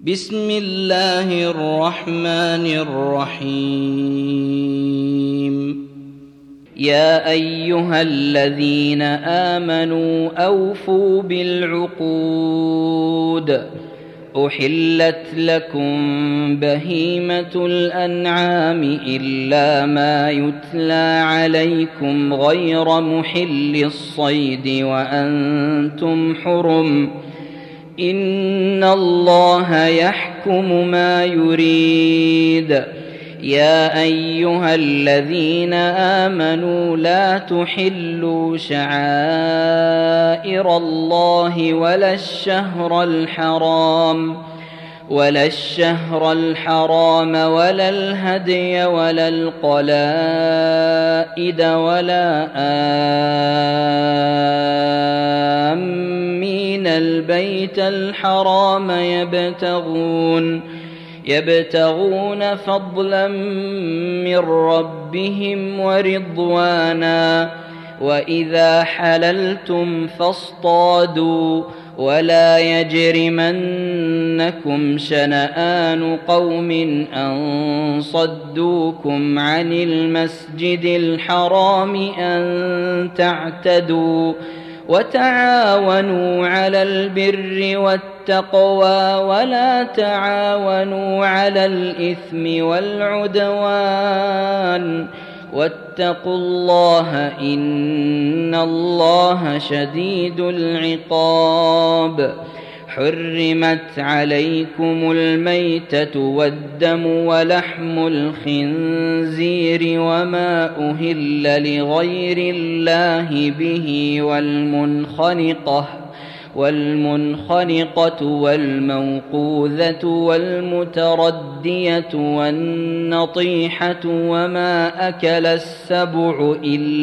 بسم الله الرحمن الرحيم. يا أيها الذين آمنوا أوفوا بالعقود. أحلت لكم بهيمة الأنعام إلا ما يتلى عليكم غير محل الصيد وأنتم حرم. إن الله يحكم ما يريد. يا أيها الذين آمنوا لا تحلوا شعائر الله ولا الشهر الحرام ولا الهدي ولا القلائد ولا آمين البيت الحرام يبتغون فضلا من ربهم ورضوانا. وإذا حللتم فاصطادوا ولا يجرمنكم شنآن قوم أن صدوكم عن المسجد الحرام أن تعتدوا. وتعاونوا على البر والتقوى ولا تعاونوا على الإثم والعدوان. واتقوا الله إن الله شديد العقاب. حرمت عليكم الميتة والدم ولحم الخنزير وما أهل لغير الله به والمنخنقة والموقوذة والمتردية والنطيحة وما أكل السبع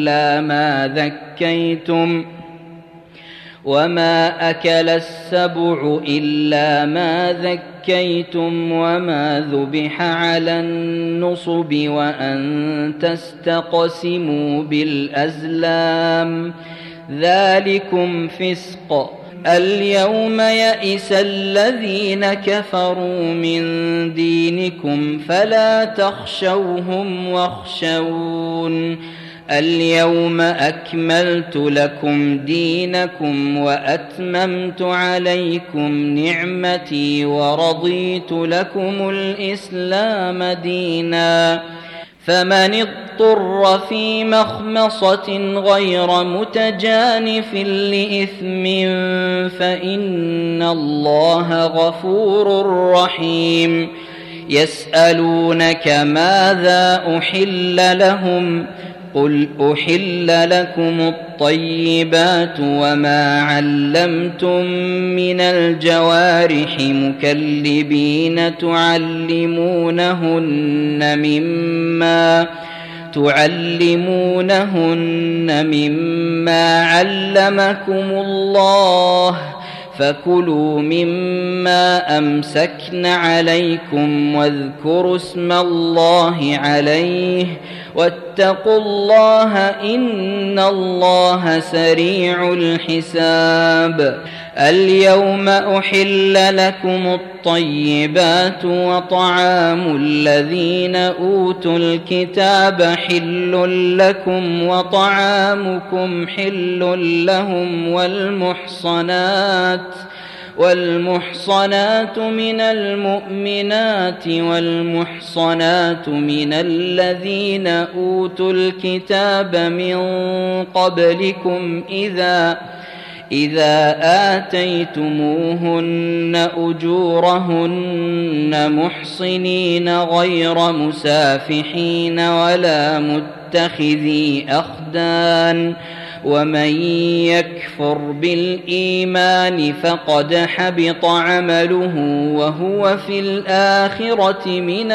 إلا ما ذكيتم وما ذبح على النصب وأن تستقسموا بالأزلام ذلكم فسق. اليوم يئس الذين كفروا من دينكم فلا تخشوهم واخشون. اليوم أكملت لكم دينكم وأتممت عليكم نعمتي ورضيت لكم الإسلام دينا. فمن اضطر في مخمصة غير متجانف لإثم فإن الله غفور رحيم. يسألونك ماذا أحل لهم قل أحل لكم الطيبات وما علمتم من الجوارح مكلبين تعلمونهن مما علمكم الله. فكلوا مما أمسكن عليكم واذكروا اسم الله عليه واتقوا الله إن الله سريع الحساب. اليوم أحل لكم الطيبات وطعام الذين أوتوا الكتاب حل لكم وطعامكم حل لهم والمحصنات من المؤمنات والمحصنات من الذين أوتوا الكتاب من قبلكم إذا آتيتموهن أجورهن محصنين غير مسافحين ولا متخذي أخدان. ومن يكفر بالإيمان فقد حبط عمله وهو في الآخرة من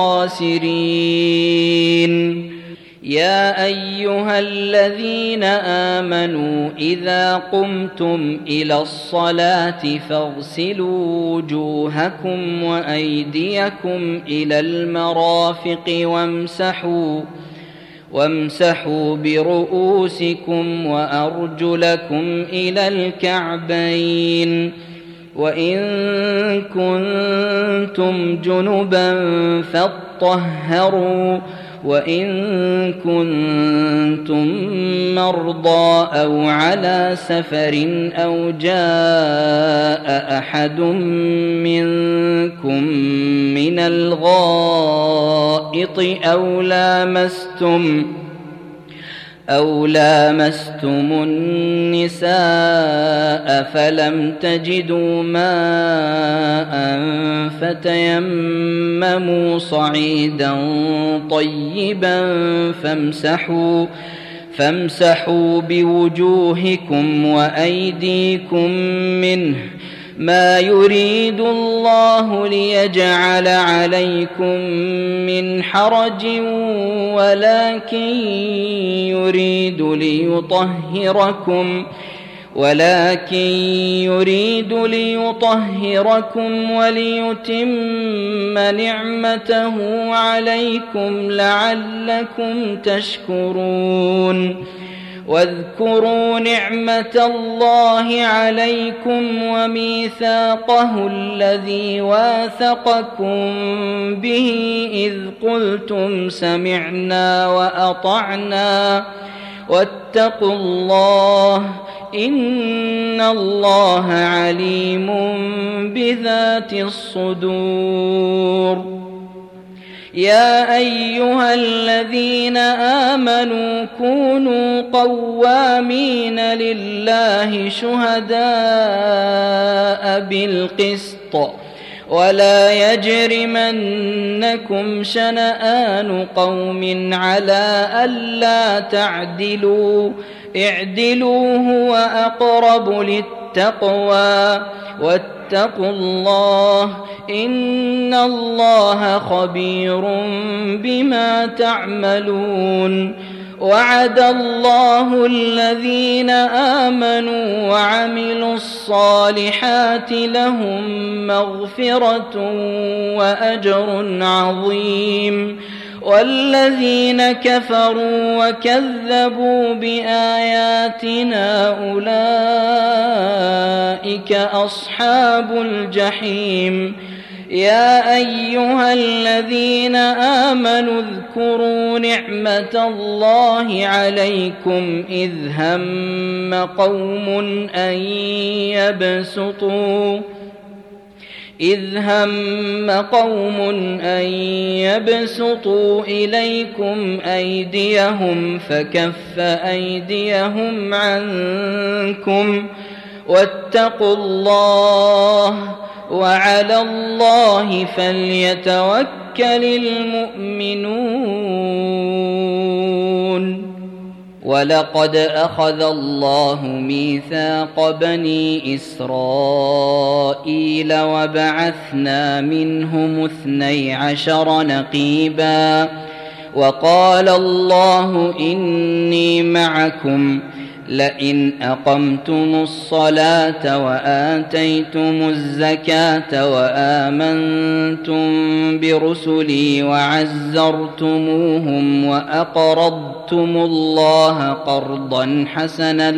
الخاسرين. يا أيها الذين آمنوا إذا قمتم إلى الصلاة فاغسلوا وجوهكم وأيديكم إلى المرافق وامسحوا برؤوسكم وأرجلكم إلى الكعبين وإن كنتم جنبا فاطهروا وإن كنتم مرضى أو على سفر أو جاء أحد منكم من الغائط أو لامستم النساء فلم تجدوا ماء فتيمموا صعيدا طيبا فامسحوا بوجوهكم وأيديكم منه ما يريد الله ليجعل عليكم من حرج ولكن يريد ليطهركم وليتم نعمته عليكم لعلكم تشكرون واذكروا نعمة الله عليكم وميثاقه الذي واثقكم به إذ قلتم سمعنا وأطعنا واتقوا الله إن الله عليم بذات الصدور. يا أيها الذين آمنوا كونوا قوامين لله شهداء بالقسط ولا يجرمنكم شنآن قوم على ألا تعدلوا اعدلوا هو أقرب للتقوى واتقوا الله إن الله خبير بما تعملون. وعد الله الذين آمنوا وعملوا الصالحات لهم مغفرة وأجر عظيم والذين كفروا وكذبوا بآياتنا أولئك أصحاب الجحيم. يا أيها الذين آمنوا اذكروا نعمة الله عليكم إذ هم قوم أن يبسطوا إليكم أيديهم فكف أيديهم عنكم واتقوا الله وعلى الله فليتوكل المؤمنون. ولقد أخذ الله ميثاق بني إسرائيل وبعثنا منهم 12 نقيبا وقال الله إني معكم لئن أقمتم الصلاة وآتيتم الزكاة وآمنتم برسلي وعزرتموهم وأقرضتم الله قرضا حسنا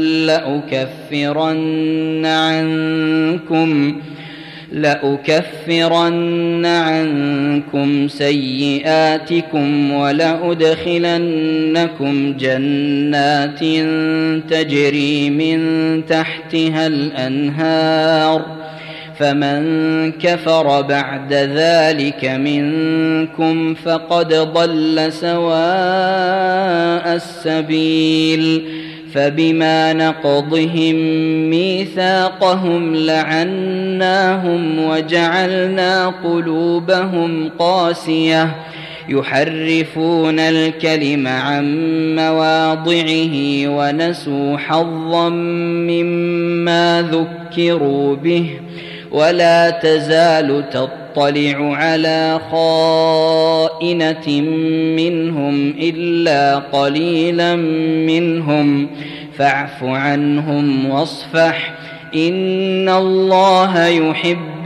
لأكفرن عنكم سيئاتكم ولأدخلنكم جنات تجري من تحتها الأنهار فمن كفر بعد ذلك منكم فقد ضل سواء السبيل. فبما نقضهم ميثاقهم لعناهم وجعلنا قلوبهم قاسية يحرفون الكلم عن مواضعه ونسوا حظا مما ذكروا به ولا تزال تطلع على خائنة منهم إلا قليلا منهم فاعف عنهم واصفح إن الله يحب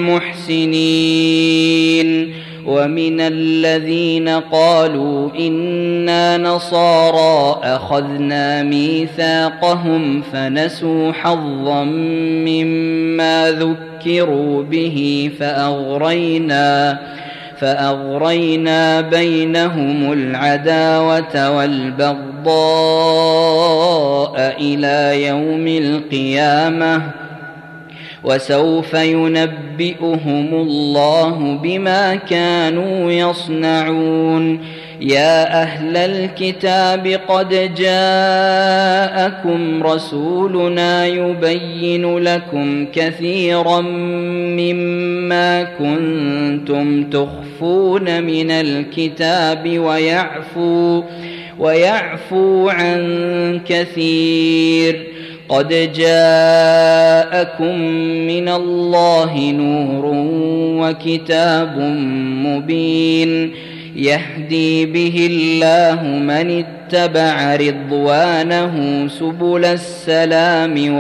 المحسنين. ومن الذين قالوا إنا نصارى أخذنا ميثاقهم فنسوا حظا مما ذكروا به فأغرينا بينهم العداوة والبغضاء إلى يوم القيامة وسوف ينبئهم الله بما كانوا يصنعون. يا أهل الكتاب قد جاءكم رسولنا يبين لكم كثيرا مما كنتم تخفون من الكتاب ويعفو عن كثير. قد جاءكم من الله نور وكتاب مبين يهدي به الله من اتبع رضوانه سبل السلام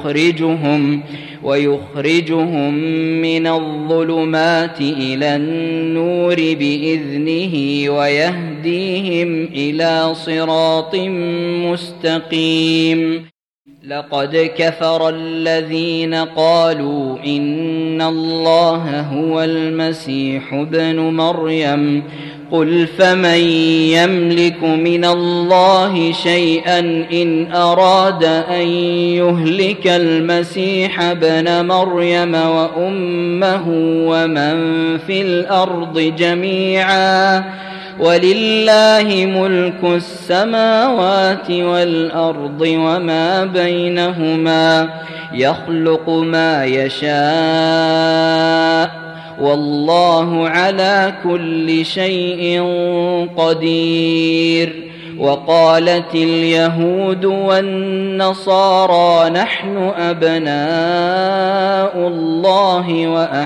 ويخرجهم من الظلمات إلى النور بإذنه ويهديهم إلى صراط مستقيم. لقد كفر الذين قالوا إن الله هو المسيح ابن مريم قل فمن يملك من الله شيئا إن أراد أن يهلك المسيح ابن مريم وأمه ومن في الأرض جميعا ولله ملك السماوات والأرض وما بينهما يخلق ما يشاء والله على كل شيء قدير. وقالت اليهود والنصارى نحن أبناء الله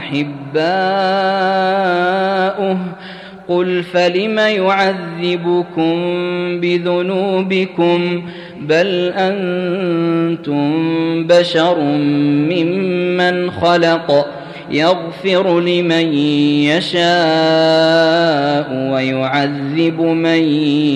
وأحباؤه قل فلم يعذبكم بذنوبكم بل أنتم بشر ممن خلق يغفر لمن يشاء ويعذب من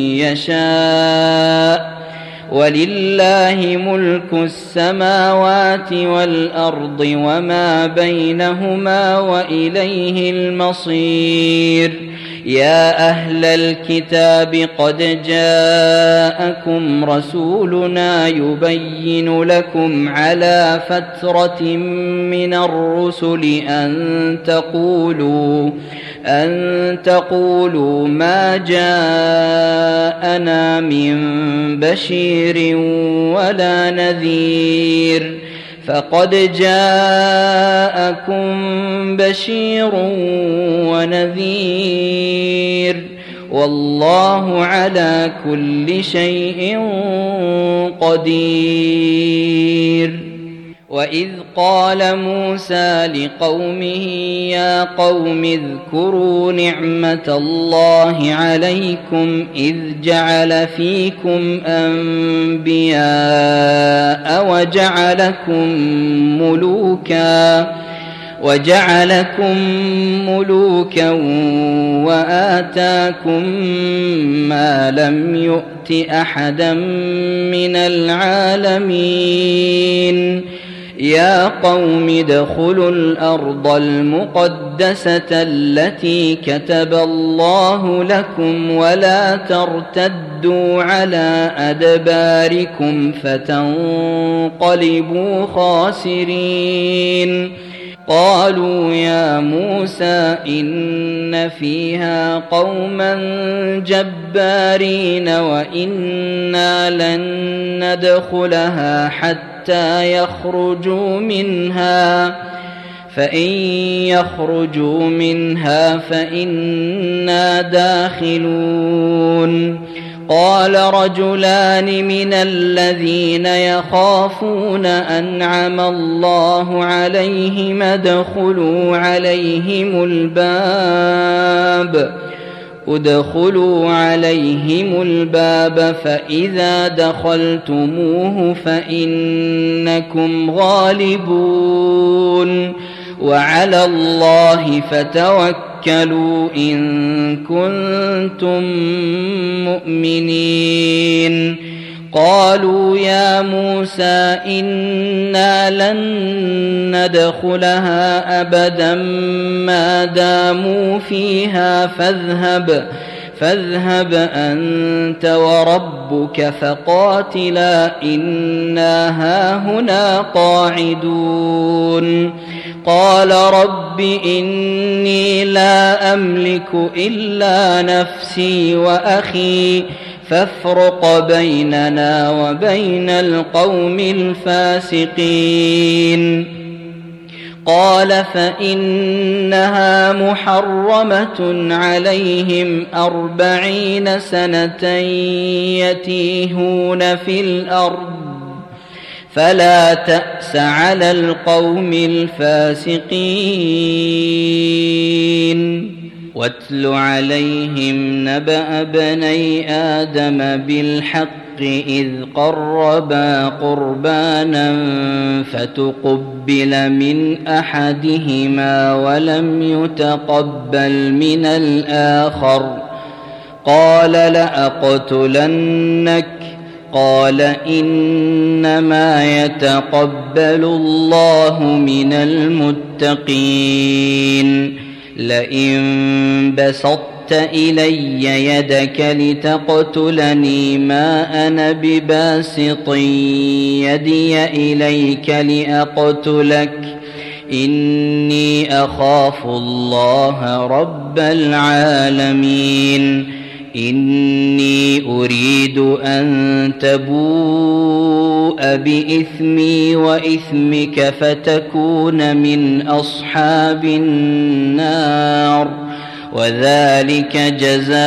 يشاء ولله ملك السماوات والأرض وما بينهما وإليه المصير. يا أهل الكتاب قد جاءكم رسولنا يبين لكم على فترة من الرسل أن تقولوا ما جاءنا من بشير ولا نذير فقد جاءكم بشير ونذير والله على كل شيء قدير. وإذ قال موسى لقومه يا قوم اذكروا نعمة الله عليكم إذ جعل فيكم أنبياء وجعلكم ملوكا وآتاكم ما لم يؤت أحدا من العالمين. يا قوم ادخلوا الأرض المقدسة التي كتب الله لكم ولا ترتدوا على أدباركم فتنقلبوا خاسرين. قالوا يا موسى إن فيها قوما جبارين وإنا لن ندخلها حتى يخرجوا منها فإن يخرجوا منها فإنا داخلون. قال رجلان من الذين يخافون أنعم الله عليهم ادخلوا عليهم الباب ادخلوا عليهم الباب فإذا دخلتموه فإنكم غالبون وعلى الله فتوكلوا إن كنتم مؤمنين. قالوا يا موسى إنا لن ندخلها أبدا ما داموا فيها فاذهب أنت وربك فقاتلا إنا هاهنا قاعدون. قال رب إني لا أملك إلا نفسي وأخي فافرق بيننا وبين القوم الفاسقين. قال فإنها محرمة عليهم 40 سنة يتيهون في الأرض فلا تأس على القوم الفاسقين. واتل عليهم نبأ بني آدم بالحق إذ قربا قربانا فتقبل من أحدهما ولم يتقبل من الآخر قال لأقتلنك. قال إنما يتقبل الله من المتقين. لئن بسطت إلي يدك لتقتلني ما أنا بباسط يدي إليك لأقتلك إني أخاف الله رب العالمين. إني أريد أن تبوء بإثمي وإثمك فتكون من أصحاب النار وذلك جزاء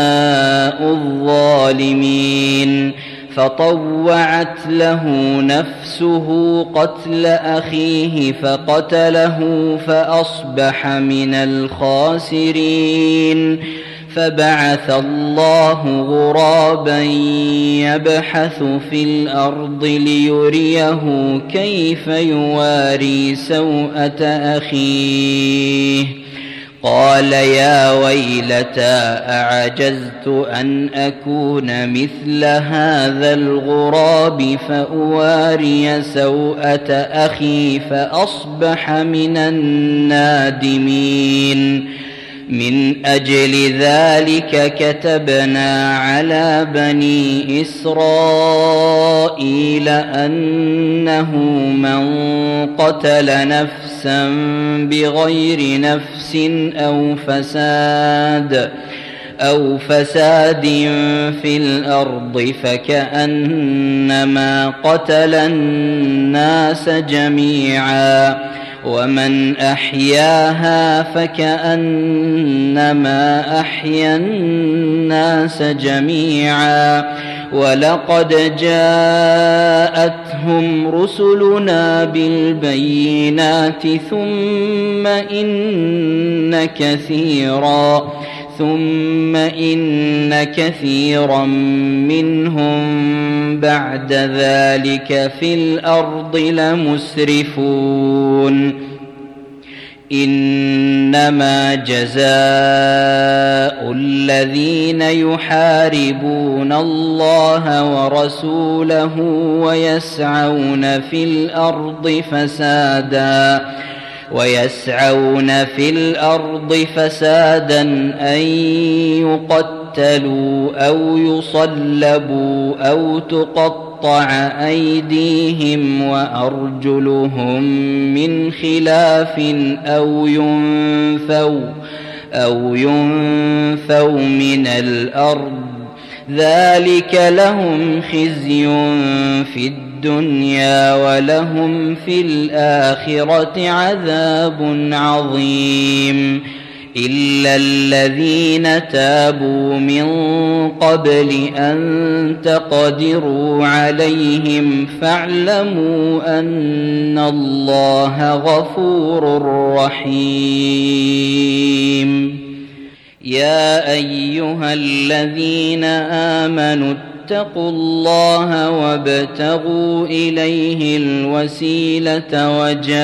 الظالمين. فطوعت له نفسه قتل أخيه فقتله فأصبح من الخاسرين. فبعث الله غرابا يبحث في الأرض ليريه كيف يواري سوءة أخيه. قال يا ويلتى أعجزت أن أكون مثل هذا الغراب فأواري سوءة أخي فأصبح من النادمين. من أجل ذلك كتبنا على بني إسرائيل أنه من قتل نفسا بغير نفس أو فساد في الأرض فكأنما قتل الناس جميعا ومن أحياها فكأنما أحيا الناس جميعا. ولقد جاءتهم رسلنا بالبينات ثم إن كثيرا منهم بعد ذلك في الأرض لمسرفون. إنما جزاء الذين يحاربون الله ورسوله ويسعون في الأرض فسادا أن يقتلوا أو يصلبوا أو تقطع أيديهم وأرجلهم من خلاف أو ينفوا من الأرض ذلك لهم خزي في الدنيا ولهم في الآخرة عذاب عظيم. إلا الذين تابوا من قبل أن تقدروا عليهم فاعلموا أن الله غفور رحيم. يا أيها الذين آمنوا اتقوا الله وابتغوا إليه الوسيلة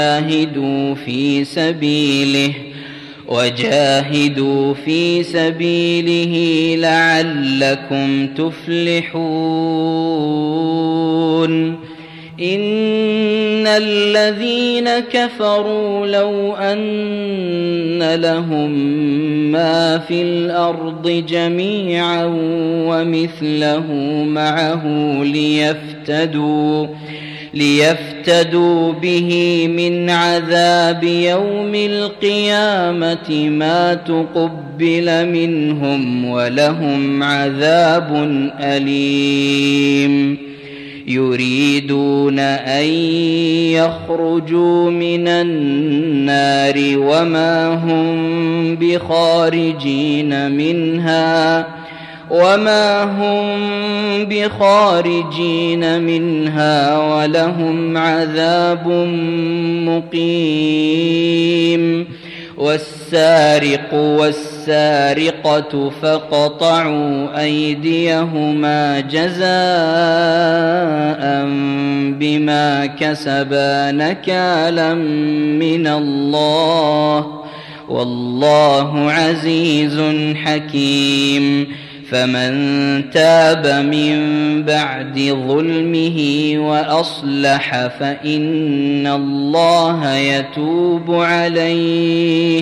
وجاهدوا في سبيله لعلكم تفلحون إن الذين كفروا لو أن لهم ما في الأرض جميعا ومثله معه ليفتدوا به من عذاب يوم القيامة ما تقبل منهم ولهم عذاب أليم يريدون أن يخرجوا من النار وما هم بخارجين منها ولهم عذاب مقيم والسارق والسارقة فاقطعوا أيديهما جزاء بما كسبا نكالا من الله والله عزيز حكيم فمن تاب من بعد ظلمه وأصلح فإن الله يتوب عليه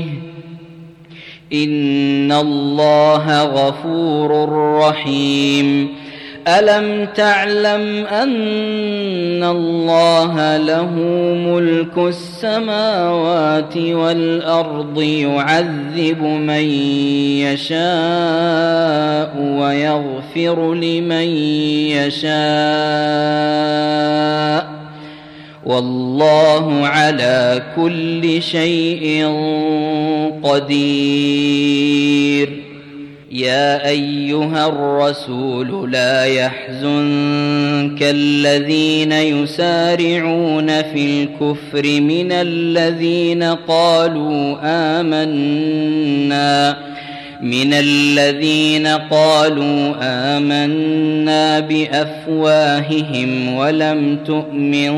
إن الله غفور رحيم ألم تعلم أن الله له ملك السماوات والأرض يعذب من يشاء ويغفر لمن يشاء والله على كل شيء قدير يا أيها الرسول لا يحزنك الذين يسارعون في الكفر من الذين قالوا آمنا بأفواههم ولم تؤمن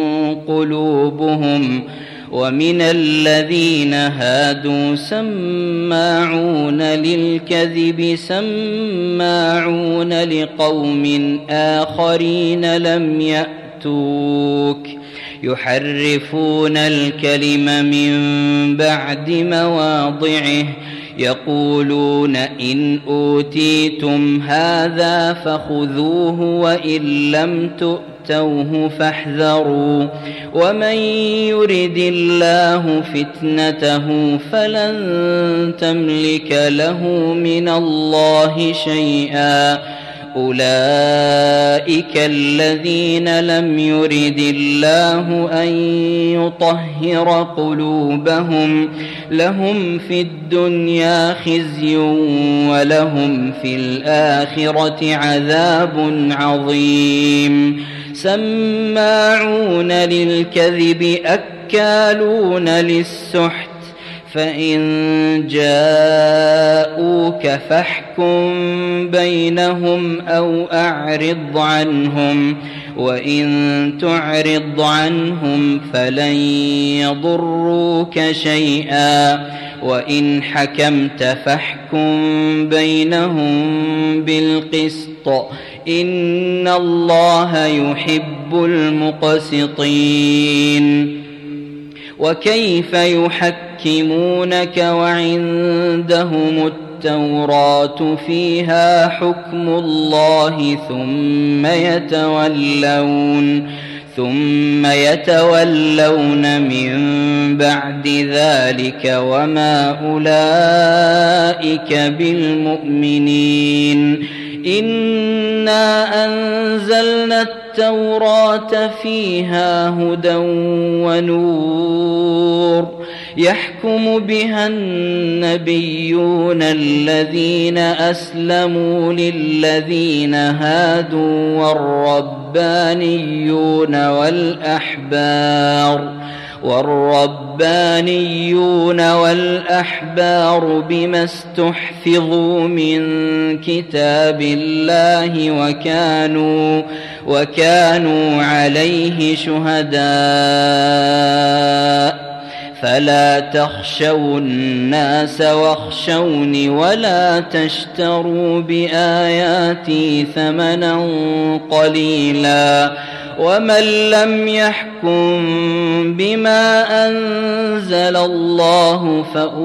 قلوبهم ومن الذين هادوا سماعون للكذب سماعون لقوم آخرين لم يأتوك يحرفون الكلم من بعد مواضعه يقولون إن أوتيتم هذا فخذوه وإن لم تؤتوه فاحذروا ومن يرد الله فتنته فلن تملك له من الله شيئا أولئك الذين لم يرد الله أن يطهر قلوبهم لهم في الدنيا خزي ولهم في الآخرة عذاب عظيم سماعون للكذب أكالون للسحت فإن جاءوك فاحكم بينهم أو أعرض عنهم وإن تعرض عنهم فلن يضروك شيئا وإن حكمت فاحكم بينهم بالقسط إن الله يحب المقسطين وكيف يحكمونك وعندهم التوراة فيها حكم الله ثم يتولون من بعد ذلك وما أولئك بالمؤمنين إنا أنزلنا التوراة فيها هدى ونور يحكم بها النبيون الذين أسلموا للذين هادوا والربانيون والربانيون والأحبار بما استحفظوا من كتاب الله وكانوا عليه شهداء فلا تخشوا الناس واخشوني ولا تشتروا بآياتي ثمنا قليلا ومن لم يحكم بما أنزل الله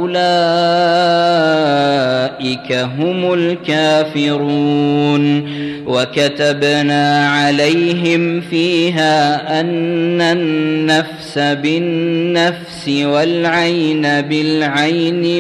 فأولئك هم الكافرون وكتبنا عليهم فيها أن النفس بالنفس والعين بالعين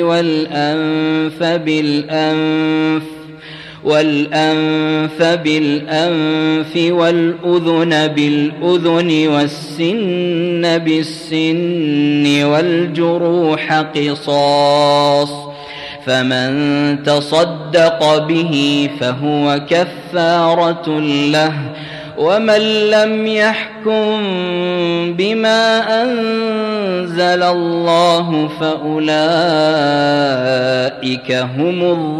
والأنف بالأنف والأذن بالأذن والسن بالسن والجروح قصاص فمن تصدق به فهو كفارة له ومن لم يحكم بما أنزل الله فأولئك هم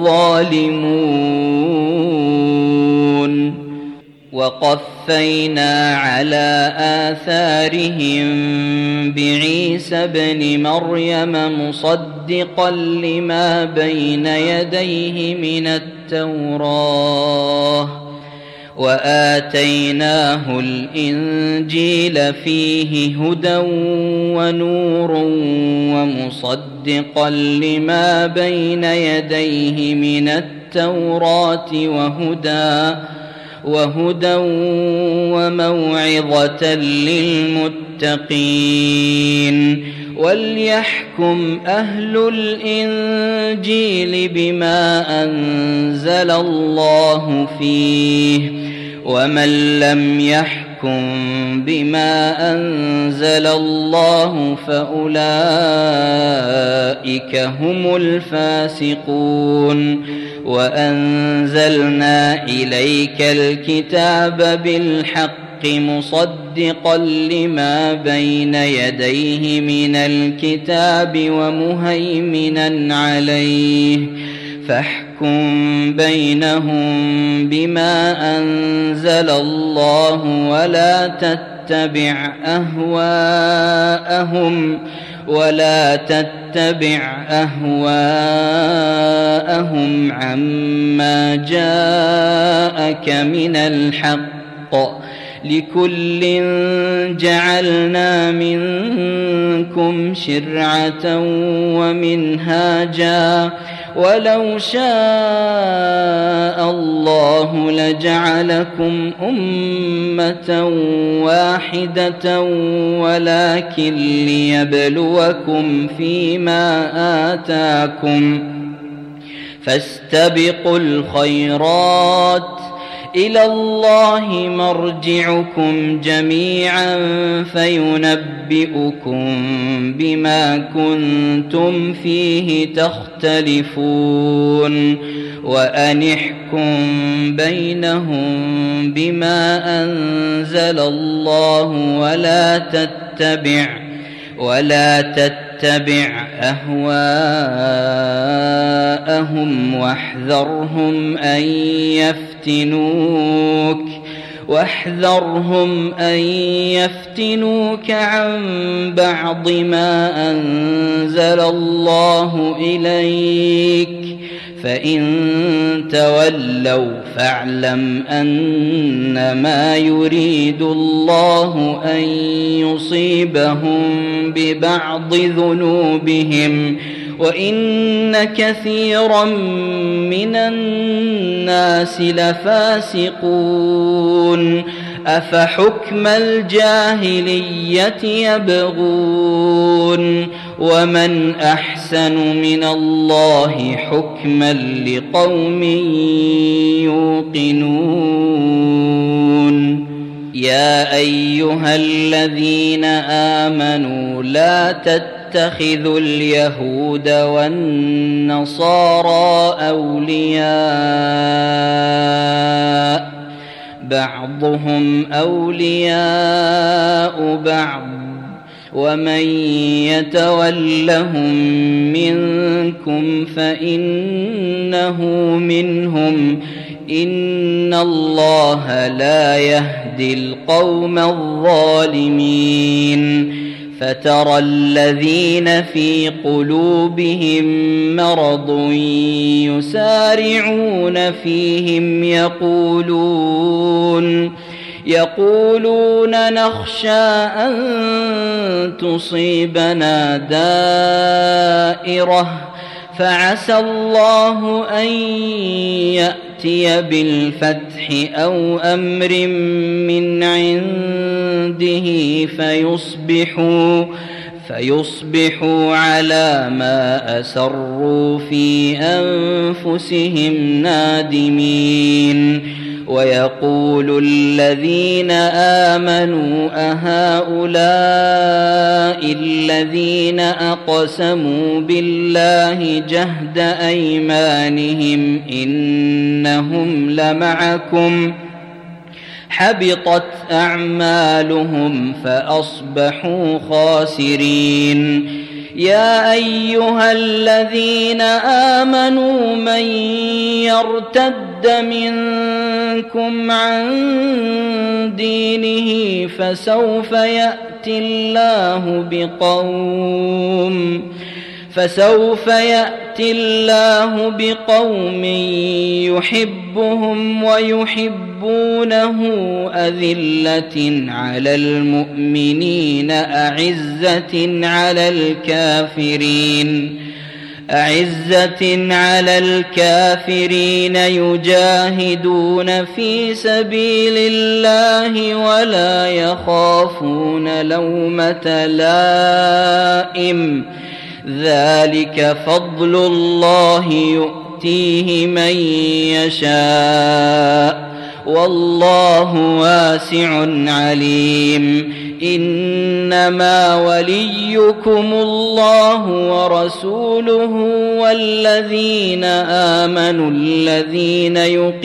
الظالمون وقفينا على آثارهم بعيسى ابن مريم مصدقا لما بين يديه من التوراة وآتيناه الإنجيل فيه هدى ونور ومصدقا لما بين يديه من التوراة وهدى وموعظة للمتقين وليحكم أهل الإنجيل بما أنزل الله فيه ومن لم يحكم بما أنزل الله فأولئك هم الفاسقون وأنزلنا إليك الكتاب بالحق مصدقا لما بين يديه من الكتاب ومهيمنا عليه فاحكم بينهم بما أنزل الله ولا تتبع أهواءهم عما جاءك من الحق لكل جعلنا منكم شرعة ومنهاجا ولو شاء الله لجعلكم أمة واحدة ولكن ليبلوكم فيما آتاكم فاستبقوا الخيرات إلى الله مرجعكم جميعا فينبئكم بما كنتم فيه تختلفون وأن احكم بينهم بما أنزل الله ولا تتبع أهواءهم واحذرهم أن يفتنوك عن بعض ما أنزل الله إليك فإن تولوا فاعلم أنما يريد الله أن يصيبهم ببعض ذنوبهم وإن كثيرا من الناس لفاسقون أفحكم الجاهلية يبغون ومن أحسن من الله حكما لقوم يوقنون يا أيها الذين آمنوا لا تتخذوا اليهود والنصارى أولياء بعضهم أولياء بعض ومن يتولهم منكم فإنه منهم إن الله لا يهدي القوم الظالمين فترى الذين في قلوبهم مرض يسارعون فيهم يقولون نخشى أن تصيبنا دائرة فعسى الله أن يأتي بالفتح أو أمر من عنده فيصبحوا على ما أسروا في أنفسهم نادمين ويقول الذين آمنوا أهؤلاء الذين أقسموا بالله جهد أيمانهم إنهم لمعكم حبطت أعمالهم فأصبحوا خاسرين يا أيها الذين آمنوا من يرتد منكم عن دينه فسوف يأتي الله بقوم يحبهم ويحبونه أذلة على المؤمنين أعزة على الكافرين يجاهدون في سبيل الله ولا يخافون لومة لائم ذلك فضل الله يؤتيه من يشاء والله واسع عليم إنما وليكم الله ورسوله والذين آمنوا الذين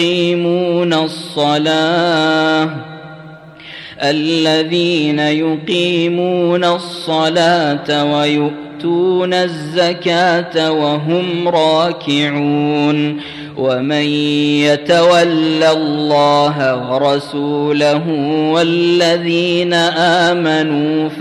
يقيمون الصلاة ويؤتون الزكاة وهم راكعون ومن يتول الله ورسوله والذين آمنوا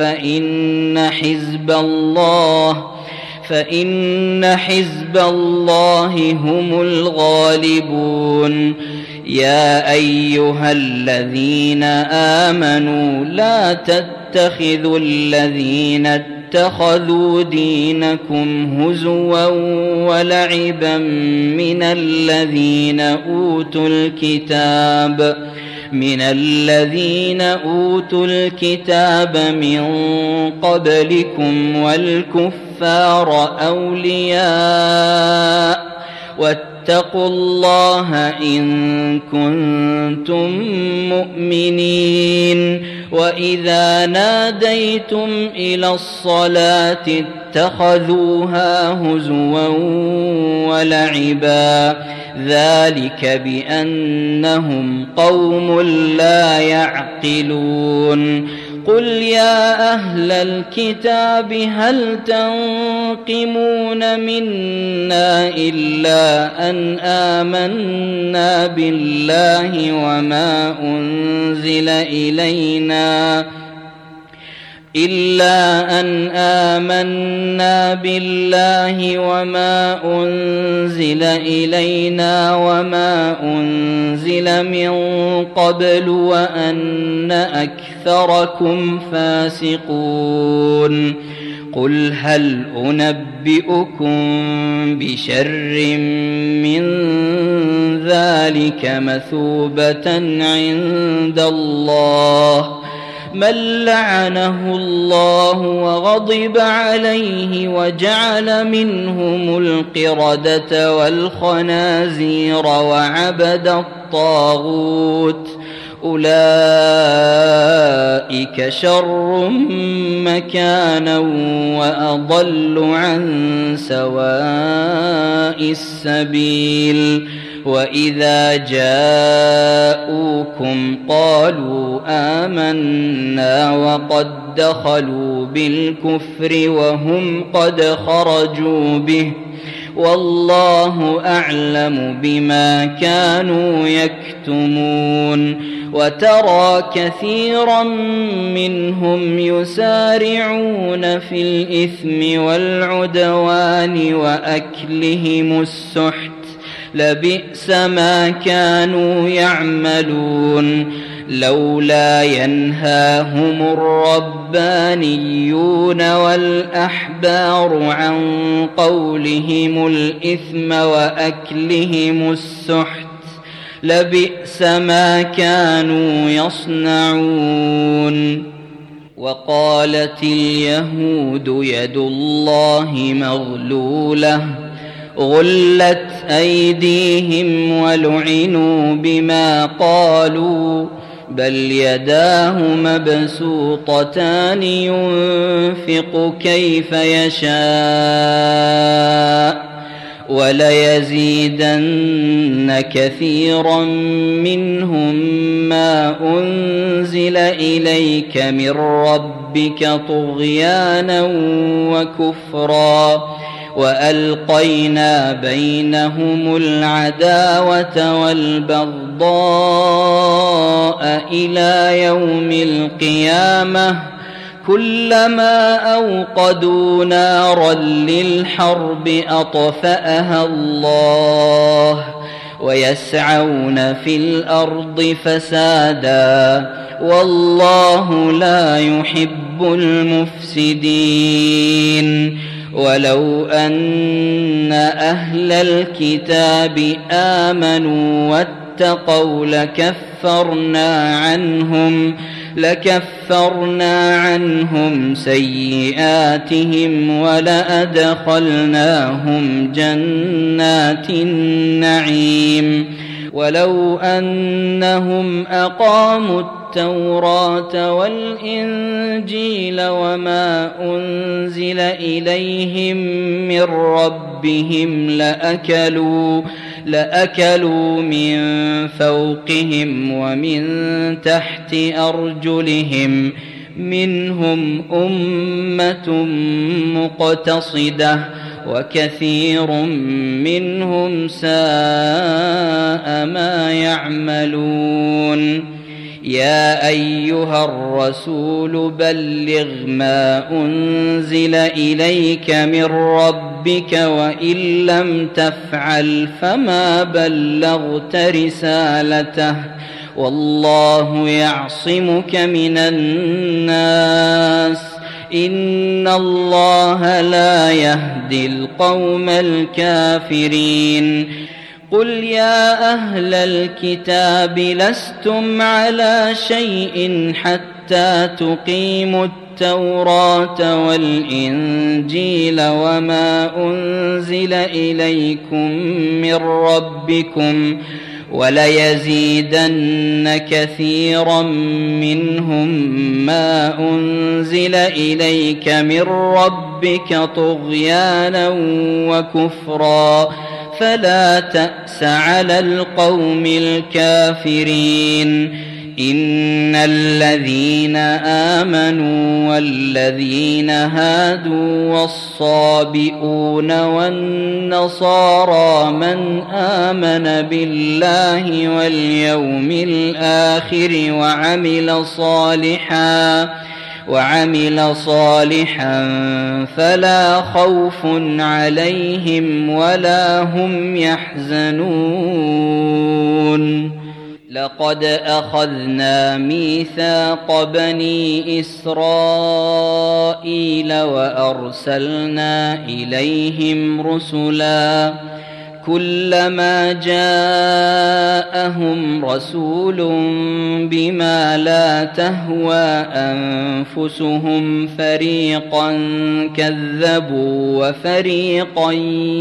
فإن حزب الله هم الغالبون يا أيها الذين آمنوا لا تتخذوا الذين اتخذوا دينكم هزوا ولعبا من الذين أوتوا الكتاب من قبلكم والكفار أولياء واتقوا الله إن كنتم مؤمنين وإذا ناديتم إلى الصلاة اتخذوها هزوا ولعبا ذلك بأنهم قوم لا يعقلون قل يا أهل الكتاب هل تنقمون منا إلا أن آمنا بالله وما أنزل إلينا وما أنزل من قبل وأن أكثركم فاسقون قل هل أنبئكم بشر من ذلك مثوبة عند الله من لعنه الله وغضب عليه وجعل منهم القردة والخنازير وعبد الطاغوت أولئك شر مكانا وأضل عن سواء السبيل وإذا جاءوكم قالوا آمنا وقد دخلوا بالكفر وهم قد خرجوا به والله أعلم بما كانوا يكتمون وترى كثيرا منهم يسارعون في الإثم والعدوان وأكلهم السحت لبئس ما كانوا يعملون لولا ينهاهم الربانيون والأحبار عن قولهم الإثم وأكلهم السحت لبئس ما كانوا يصنعون وقالت اليهود يد الله مغلولة غلت أيديهم ولعنوا بما قالوا بل يداه مبسوطتان ينفق كيف يشاء وليزيدن كثيرا منهم ما أنزل إليك من ربك طغيانا وكفرا وألقينا بينهم العداوة والبغضاء إلى يوم القيامة كلما أوقدوا نارا للحرب أطفأها الله ويسعون في الأرض فسادا والله لا يحب المفسدين ولو أن أهل الكتاب آمنوا واتقوا لكفرنا عنهم سيئاتهم ولأدخلناهم جنات النعيم ولو أنهم أقاموا التوراة والإنجيل وما أنزل إليهم من ربهم لأكلوا من فوقهم ومن تحت أرجلهم منهم أمة مقتصدة وكثير منهم ساء ما يعملون يا أيها الرسول بلغ ما أنزل إليك من ربك وإن لم تفعل فما بلغت رسالته والله يعصمك من الناس إن الله لا يهدي القوم الكافرين قل يا أهل الكتاب لستم على شيء حتى تقيموا التوراة والإنجيل وما أنزل إليكم من ربكم وليزيدن كثيرا منهم ما أنزل إليك من ربك طغيانا وكفرا فلا تأس على القوم الكافرين إن الذين آمنوا والذين هادوا والصابئون والنصارى من آمن بالله واليوم الآخر وعمل صالحا فلا خوف عليهم ولا هم يحزنون لقد أخذنا ميثاق بني إسرائيل وأرسلنا إليهم رسلا كلما جاءهم رسول بما لا تهوى أنفسهم فريقا كذبوا وفريقا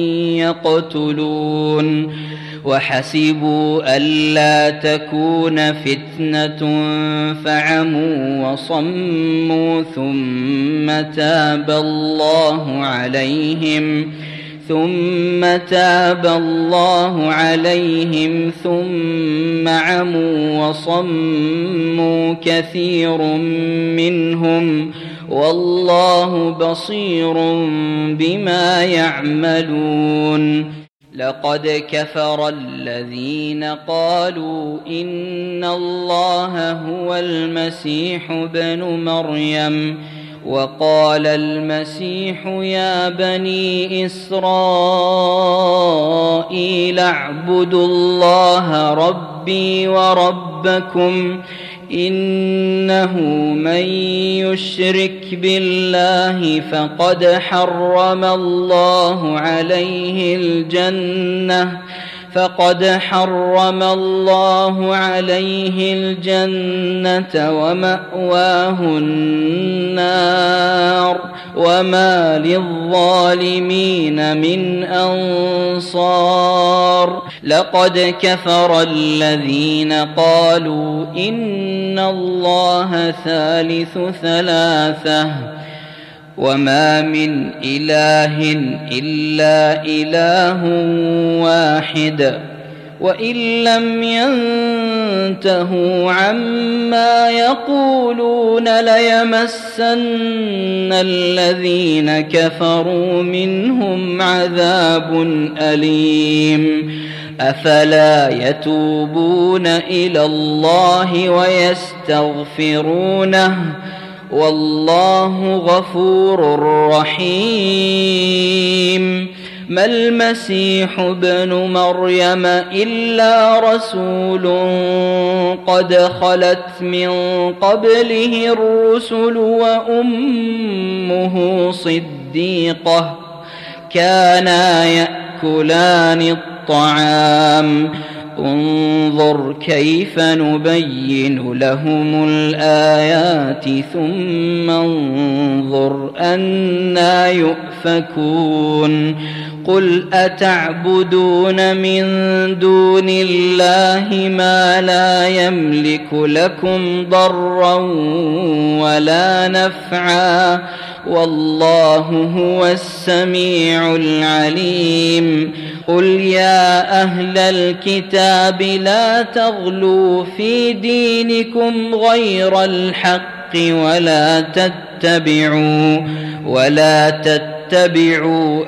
يقتلون وحسبوا ألا تكون فتنة فعموا وصموا ثم تاب الله عليهم ثم تاب الله عليهم ثم عموا وصموا كثير منهم والله بصير بما يعملون لقد كفر الذين قالوا إن الله هو المسيح ابن مريم وقال المسيح يا بني إسرائيل اعبدوا الله ربي وربكم إنه من يشرك بالله فقد حرم الله عليه الجنة ومأواه النار وما للظالمين من أنصار لقد كفر الذين قالوا إن الله ثالث ثلاثة وما من إله إلا إله واحد وإن لم ينتهوا عما يقولون ليمسن الذين كفروا منهم عذاب أليم أفلا يتوبون إلى الله ويستغفرونه والله غفور رحيم ما المسيح ابن مريم إلا رسول قد خلت من قبله الرسل وأمه صديقة كانا يأكلان الطعام انظر كيف نبين لهم الآيات ثم انظر أنى يؤفكون قل أتعبدون من دون الله ما لا يملك لكم ضرا ولا نفعا والله هو السميع العليم قل يا أهل الكتاب لا تغلوا في دينكم غير الحق ولا تتبعوا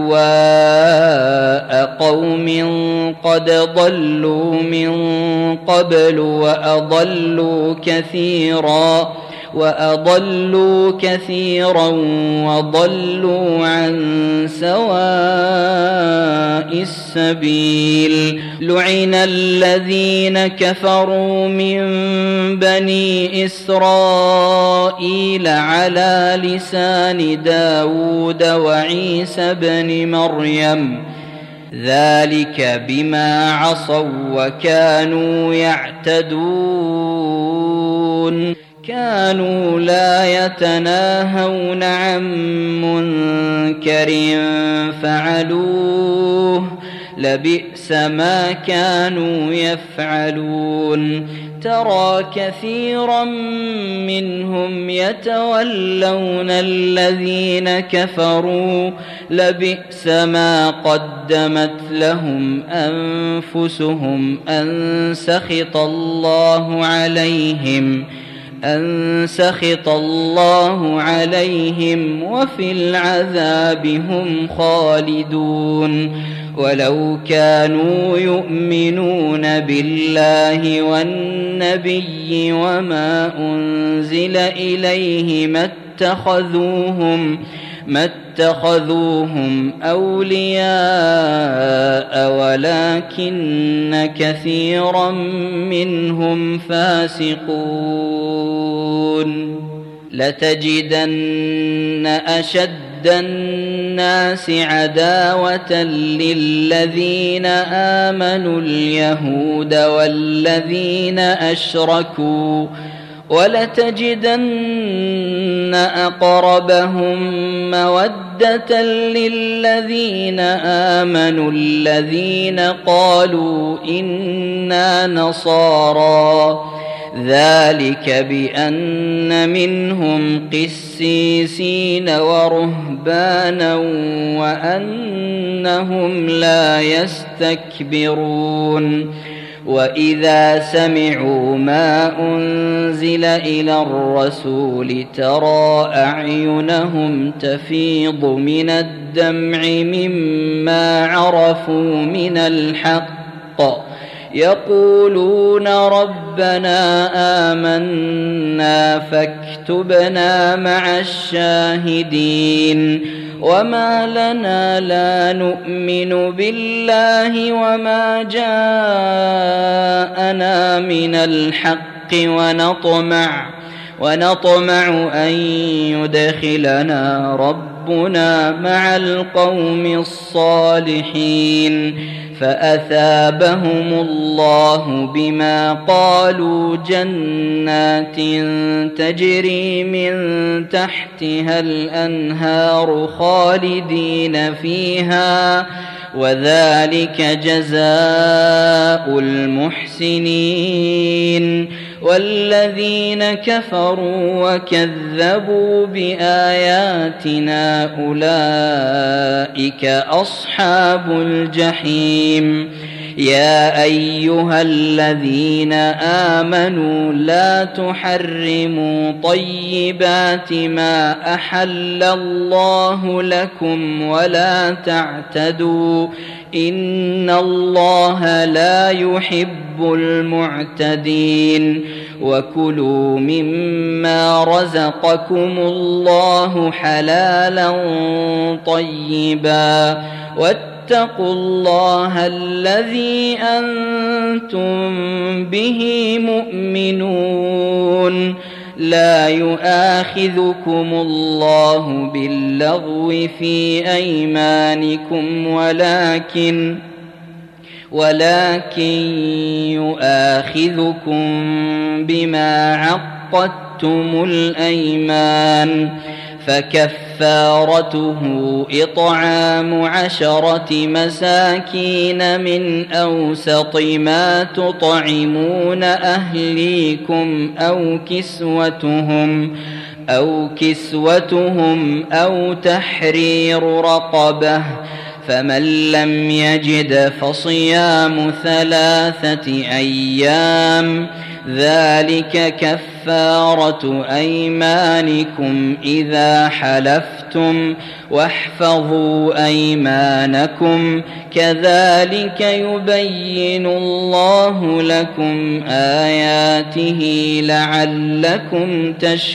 أهواء قوم قد ضلوا من قبل وأضلوا كثيرا وضلوا عن سواء السبيل لعن الذين كفروا من بني إسرائيل على لسان داود وعيسى بن مريم ذلك بما عصوا وكانوا يعتدون كانوا لا يتناهون عن منكر فعلوه لبئس ما كانوا يفعلون ترى كثيرا منهم يتولون الذين كفروا لبئس ما قدمت لهم أنفسهم أن سخط الله عليهم وفي العذاب هم خالدون ولو كانوا يؤمنون بالله والنبي وما أنزل إليه ما اتخذوهم أولياء ولكن كثيرا منهم فاسقون لتجدن أشد الناس عداوة للذين آمنوا اليهود والذين أشركوا ولتجدن أقربهم مودة للذين آمنوا الذين قالوا إنا نصارى ذلك بأن منهم قسيسين قسيسين ورهبانا وأنهم لا يستكبرون وإذا سمعوا ما أنزل إلى الرسول ترى أعينهم تفيض من الدمع مما عرفوا من الحق يقولون ربنا آمنا فاكتبنا مع الشاهدين وما لنا لا نؤمن بالله وما جاءنا من الحق ونطمع أن يدخلنا ربنا مع القوم الصالحين فأثابهم الله بما قالوا جنات تجري من تحتها الأنهار خالدين فيها وذلك جزاء المحسنين والذين كفروا وكذبوا بآياتنا أولئك أصحاب الجحيم يا أيها الذين آمنوا لا تحرموا طيبات ما أحل الله لكم ولا تعتدوا إن الله لا يحب المعتدين وكلوا مما رزقكم الله حلالا طيبا واتقوا الله الذي أنتم به مؤمنون لا يؤاخذكم الله باللغو في أيمانكم ولكن يؤاخذكم بما عقدتم الأيمان فكفارته إطعام 10 مساكين من أوسط ما تطعمون أهليكم أو كسوتهم أو تحرير رقبة فمن لم يجد فصيام 3 أيام ذلك كفارة أيمانكم إذا حلفتم واحفظوا أيمانكم كذلك يبين الله لكم آياته لعلكم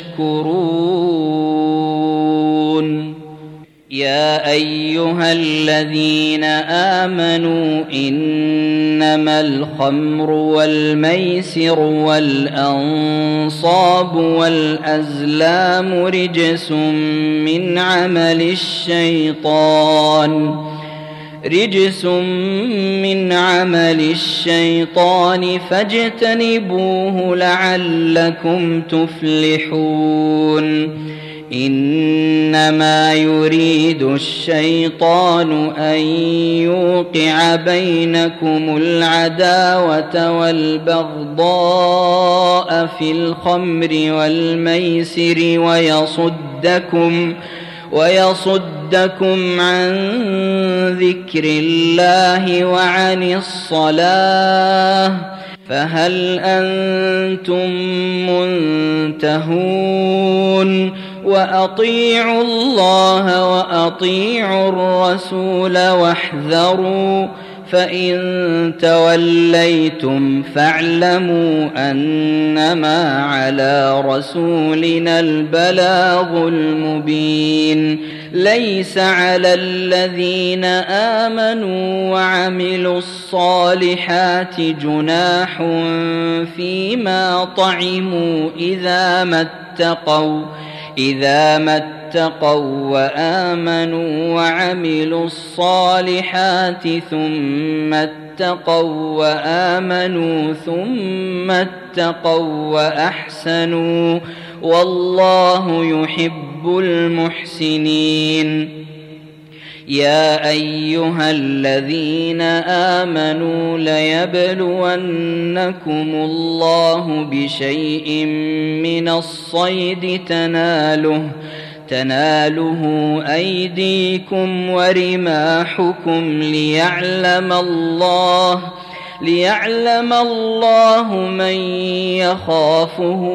تشكرون يا أيها الذين آمنوا إنما الخمر والميسر والأنصاب والأزلام رجس من عمل الشيطان فاجتنبوه لعلكم تفلحون إنما يريد الشيطان أن يوقع بينكم العداوة والبغضاء في الخمر والميسر ويصدكم عن ذكر الله وعن الصلاة فهل أنتم منتهون وأطيعوا الله وأطيعوا الرسول واحذروا فإن توليتم فاعلموا أنما على رسولنا البلاغ المبين ليس على الذين آمنوا وعملوا الصالحات جناح فيما طعموا إذا ما اتقوا وآمنوا وعملوا الصالحات ثم اتقوا وآمنوا ثم اتقوا وأحسنوا والله يحب المحسنين يا أيها الذين آمنوا ليبلونكم الله بشيء من الصيد تناله أيديكم ورماحكم ليعلم الله من يخافه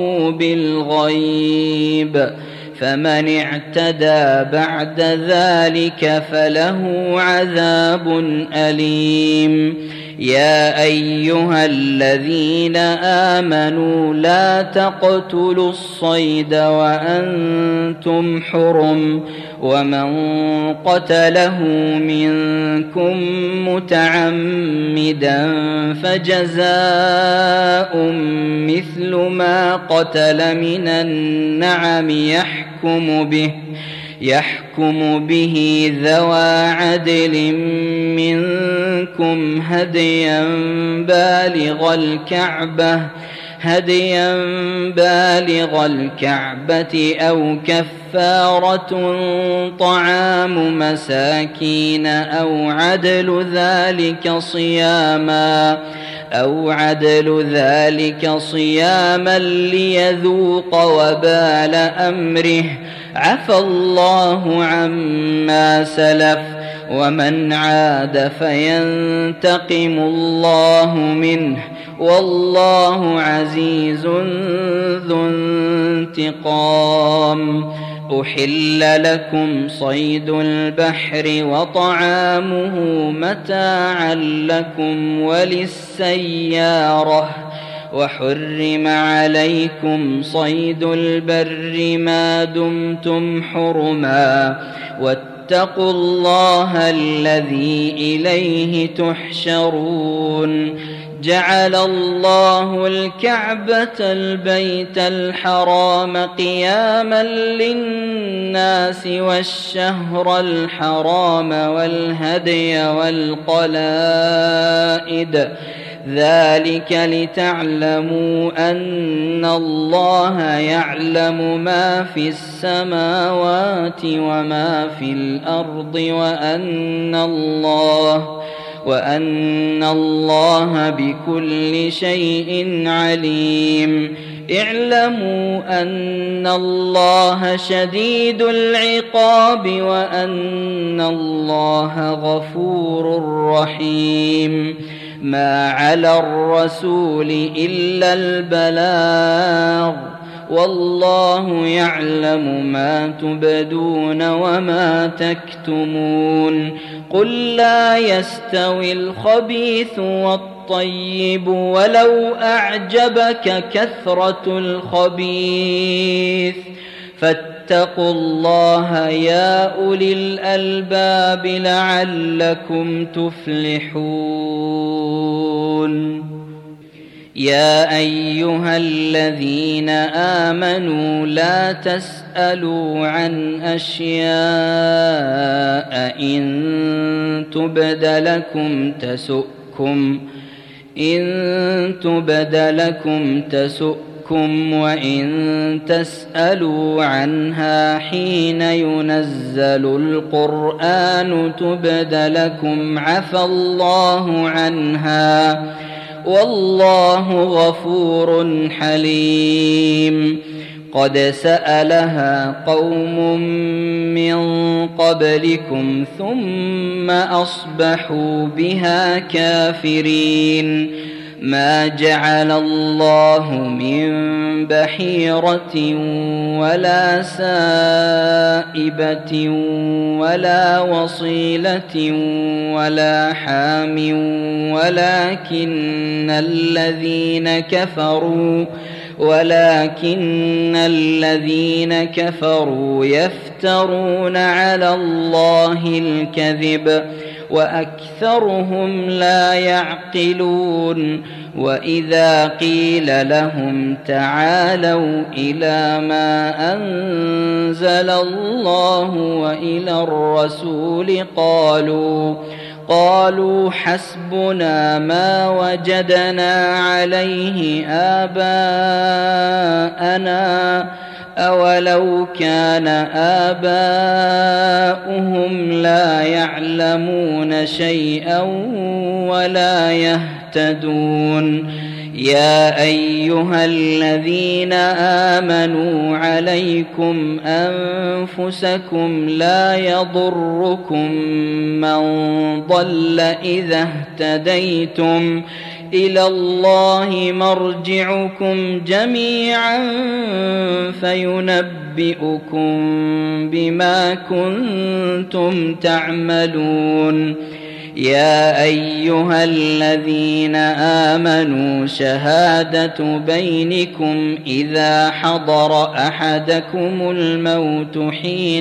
بالغيب، فمن اعتدى بعد ذلك فله عذاب أليم. يا أيها الذين آمنوا لا تقتلوا الصيد وأنتم حرم، ومن قتله منكم متعمدا فجزاء مثل ما قتل من النعم يحكم به ذوى عدل منكم هديا بالغ الكعبة أو كفارة طعام مساكين أو عدل ذلك صياما ليذوق وبال أمره، عفى الله عما سلف، ومن عاد فينتقم الله منه، والله عزيز ذو انتقام. أحل لكم صيد البحر وطعامه متاعا لكم وللسيارة، وحرم عليكم صيد البر ما دمتم حرما، واتقوا الله الذي إليه تحشرون. جعل الله الكعبة البيت الحرام قياما للناس والشهر الحرام والهدي والقلائد، ذلك لتعلموا أن الله يعلم ما في السماوات وما في الأرض، وأن الله بكل شيء عليم. اعلموا أن الله شديد العقاب، وأن الله غفور رحيم. ما على الرسول إلا البلاغ، والله يعلم ما تبدون وما تكتمون. قل لا يستوي الخبيث والطيب ولو أعجبك كثرة الخبيث، فاتقوا الله يا أولي الألباب لعلكم تفلحون. يا أيها الذين آمنوا لا تسألوا عن أشياء إن تبد لكم تسؤكم، وإن تسألوا عنها حين ينزل القرآن تبد لكم عفى الله عنها، والله غفور حليم. قد سألها قوم من قبلكم ثم أصبحوا بها كافرين. ما جعل الله من بحيرة ولا سائبة ولا وصيلة ولا حام، ولكن الذين كفروا يفترون على الله الكذب، وأكثرهم لا يعقلون. وإذا قيل لهم تعالوا إلى ما أنزل الله وإلى الرسول قالوا حسبنا ما وجدنا عليه آباءنا أولو كان آباؤهم لا يعلمون شيئا ولا يهتدون يا أيها الذين آمنوا عليكم أنفسكم لا يضركم من ضل إذا اهتديتم إلى الله مرجعكم جميعا فينبئكم بما كنتم تعملون يا أيها الذين آمنوا شهادة بينكم إذا حضر أحدكم الموت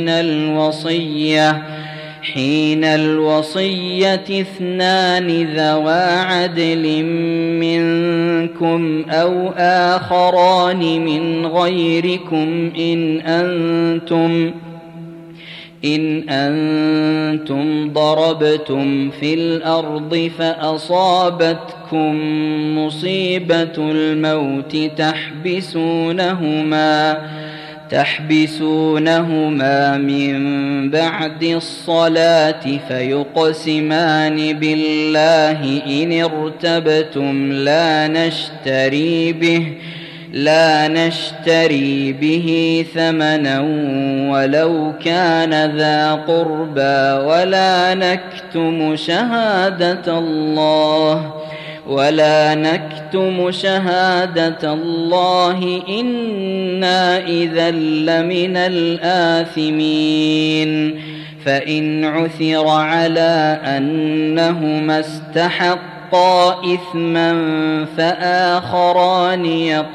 حين الوصية 2 ذوى عدل منكم أو آخران من غيركم إن أنتم ضربتم في الأرض فأصابتكم مصيبة الموت تحبسونهما من بعد الصلاة فيقسمان بالله إن ارتبتم لا نشتري به ثمنا ولو كان ذا قربى ولا نكتم شهادة الله إنا إذا لمن الآثمين فإن عثر على أنهما استحقا إثما فآخران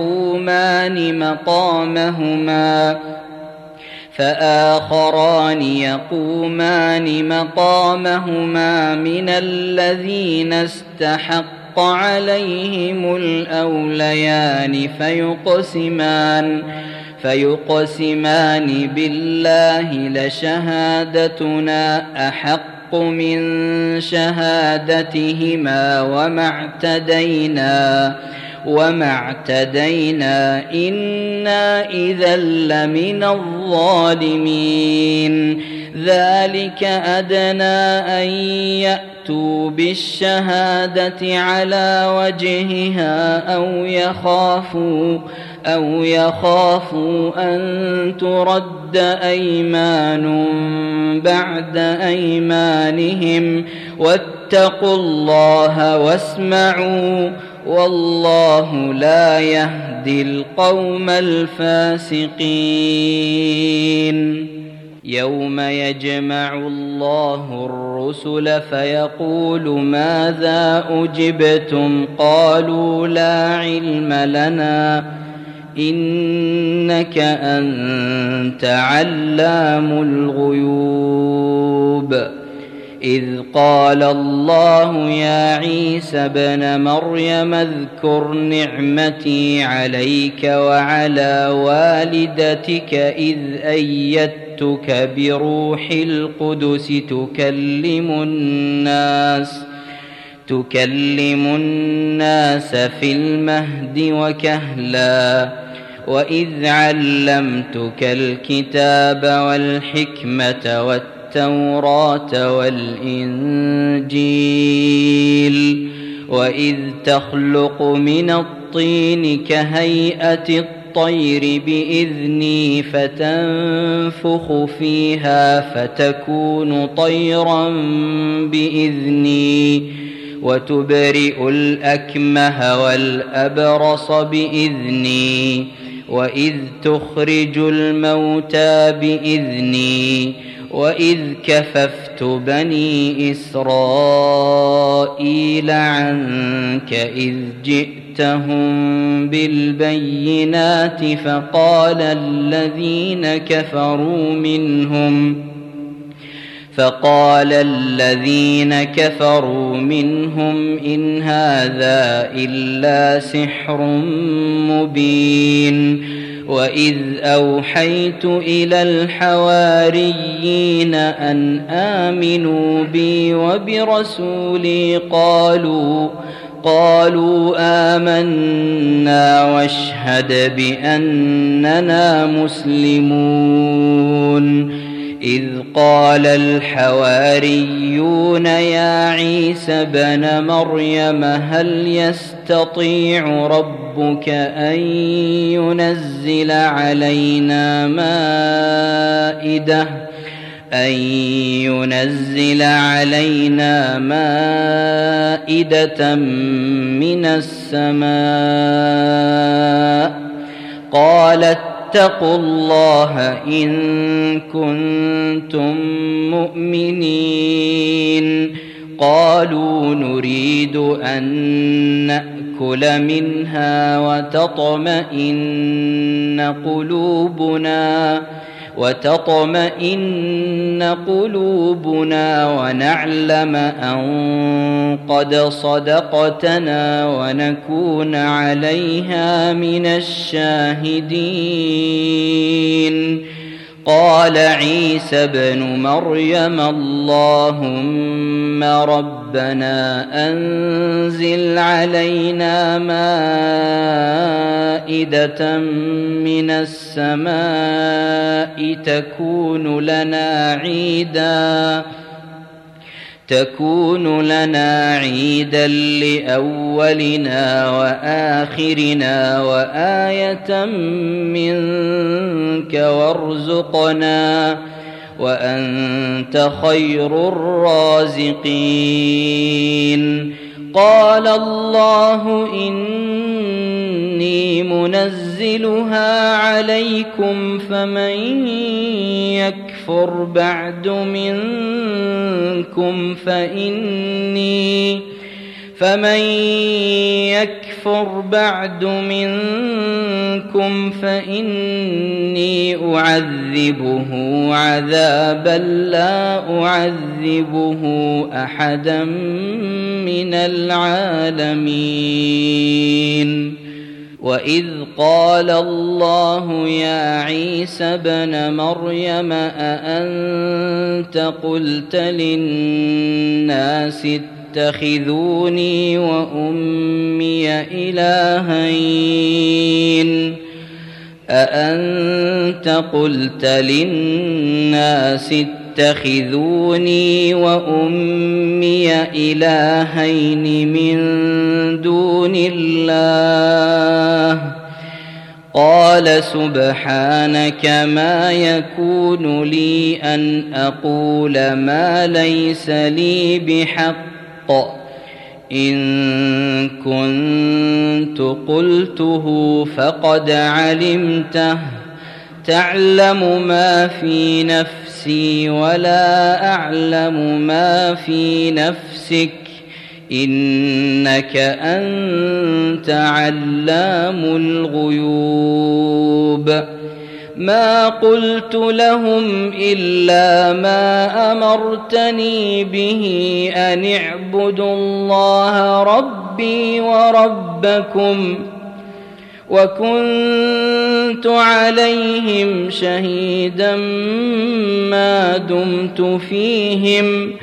يقومان مقامهما من الذين استحق عليهم الأوليان فيقسمان بالله لشهادتنا أحق من شهادتهما وما اعتدينا إنا إذا لمن الظالمين ذلك أدنى أن يأتوا بالشهادة على وجهها أو يخافوا أن ترد أيمان بعد أيمانهم واتقوا الله واسمعوا والله لا يهدي القوم الفاسقين يوم يجمع الله الرسل فيقول ماذا أجبتم قالوا لا علم لنا إنك أنت علام الغيوب إذ قال الله يا عيسى ابن مريم اذكر نعمتي عليك وعلى والدتك إذ أيدتك بروح القدس تكلم الناس في المهد وكهلا وإذ علمتك الكتاب والحكمة والتوراة والإنجيل وإذ تخلق من الطين كهيئة الطير بإذني فتنفخ فيها فتكون طيرا بإذني وتبرئ الأكمه والأبرص بإذني وإذ تخرج الموتى بإذني وإذ كففت بني إسرائيل عنك إذ جئتهم بالبينات فقال الذين كفروا منهم إن هذا إلا سحر مبين وإذ أوحيت إلى الحواريين أن آمنوا بي وبرسولي قالوا آمنا واشهد بأننا مسلمون إذ قال الحواريون يا عيسى ابن مريم هل يستطيع ربك أن ينزل علينا مائدة من السماء قال اتقوا الله إن كنتم مؤمنين قالوا نريد أن نأكل منها وتطمئن قلوبنا ونعلم أن قد صدقتنا ونكون عليها من الشاهدين قال عيسى ابن مريم اللهم ربنا أنزل علينا مائدة من السماء تكون لنا عيدا لأولنا وآخرنا وآية منك وارزقنا وأنت خير الرازقين قال الله إني منزلها عليكم فمن يكفر بعد منكم فإني أعذبه عذابا لا أعذبه أحدا من العالمين وإذ قال الله يا عيسى ابن مريم أأنت قلت للناس اتخذوني وأمي إلهين من دون الله قال سبحانك ما يكون لي أن أقول ما ليس لي بحق إن كنت قلته فقد علمته تعلم ما في نفسي ولا أعلم ما في نفسك إنك أنت علام الغيوب ما قلت لهم إلا ما أمرتني به أن اعبدوا الله ربي وربكم وكنت عليهم شهيدا ما دمت فيهم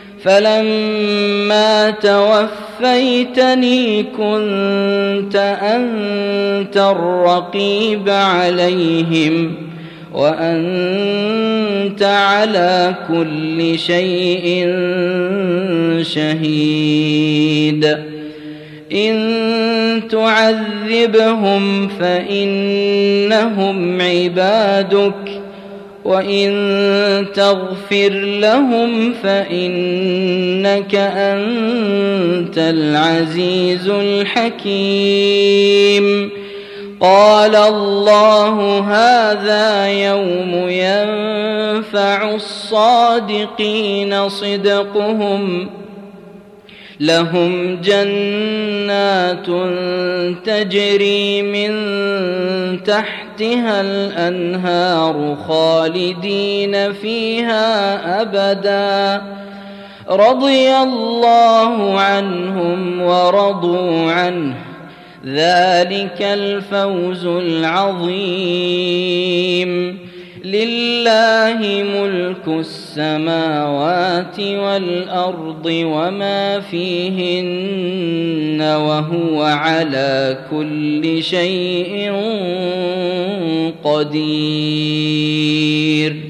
فلما توفيتني كنت أنت الرقيب عليهم وأنت على كل شيء شهيد إن تعذبهم فإنهم عبادك وإن تغفر لهم فإنك أنت العزيز الحكيم قال الله هذا يوم ينفع الصادقين صدقهم لهم جنات تجري من تحتها الأنهار خالدين فيها أبدا رضي الله عنهم ورضوا عنه ذلك الفوز العظيم. لله ملك السماوات والأرض وما فيهن وهو على كل شيء قدير.